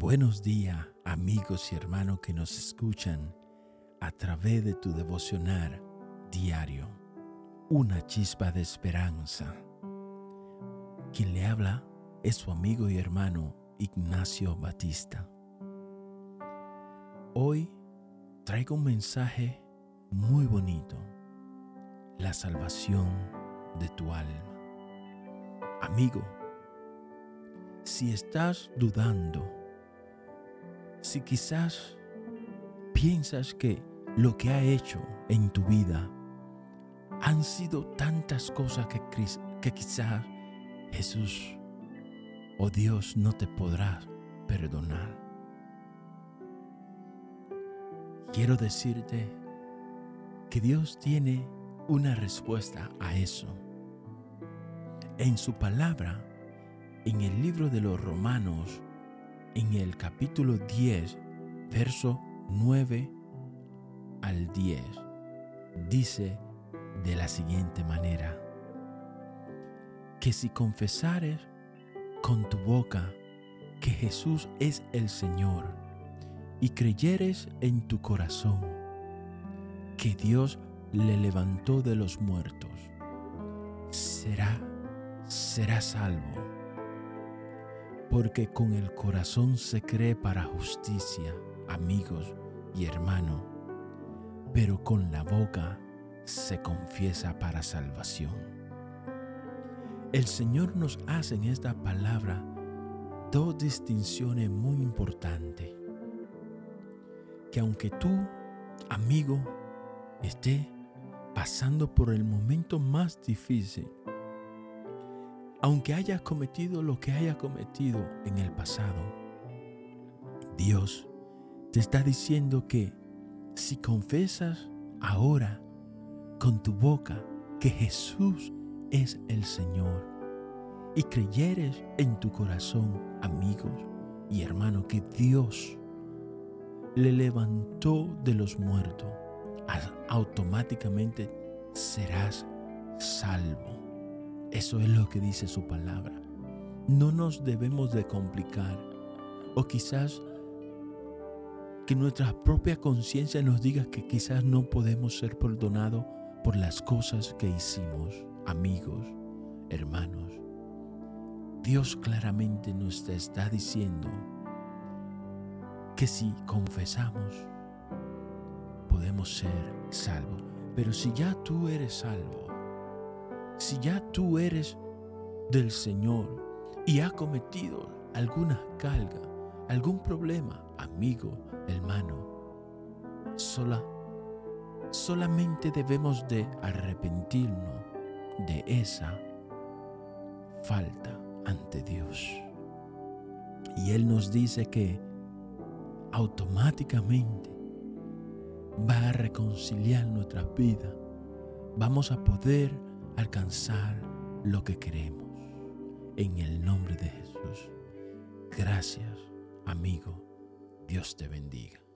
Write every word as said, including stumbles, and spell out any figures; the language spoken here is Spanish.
Buenos días, amigos y hermanos que nos escuchan a través de tu devocional diario, una chispa de esperanza. Quien le habla es su amigo y hermano Ignacio Batista. Hoy traigo un mensaje muy bonito, la salvación de tu alma. Amigo, si estás dudando, si quizás piensas que lo que ha hecho en tu vida han sido tantas cosas que, que quizás Jesús o Dios no te podrá perdonar, quiero decirte que Dios tiene una respuesta a eso. En su palabra, en el libro de los Romanos, en el capítulo diez, verso nueve al diez, dice de la siguiente manera: que si confesares con tu boca que Jesús es el Señor y creyeres en tu corazón que Dios le levantó de los muertos, será, será salvo. Porque con el corazón se cree para justicia, amigos y hermanos, pero con la boca se confiesa para salvación. El Señor nos hace en esta palabra dos distinciones muy importantes. Que aunque tú, amigo, estés pasando por el momento más difícil, aunque hayas cometido lo que hayas cometido en el pasado, Dios te está diciendo que si confesas ahora con tu boca que Jesús es el Señor y creyeres en tu corazón, amigos y hermanos, que Dios le levantó de los muertos, automáticamente serás salvo. Eso es lo que dice su palabra. No nos debemos de complicar, o quizás que nuestra propia conciencia nos diga que quizás no podemos ser perdonados por las cosas que hicimos. Amigos, hermanos, Dios claramente nos está diciendo que si confesamos, podemos ser salvos. Pero si ya tú eres salvo, si ya tú eres del Señor y has cometido alguna carga, algún problema, amigo, hermano, sola, solamente debemos de arrepentirnos de esa falta ante Dios. Y Él nos dice que automáticamente va a reconciliar nuestras vidas. Vamos a poder alcanzar lo que queremos. En el nombre de Jesús. Gracias, amigo. Dios te bendiga.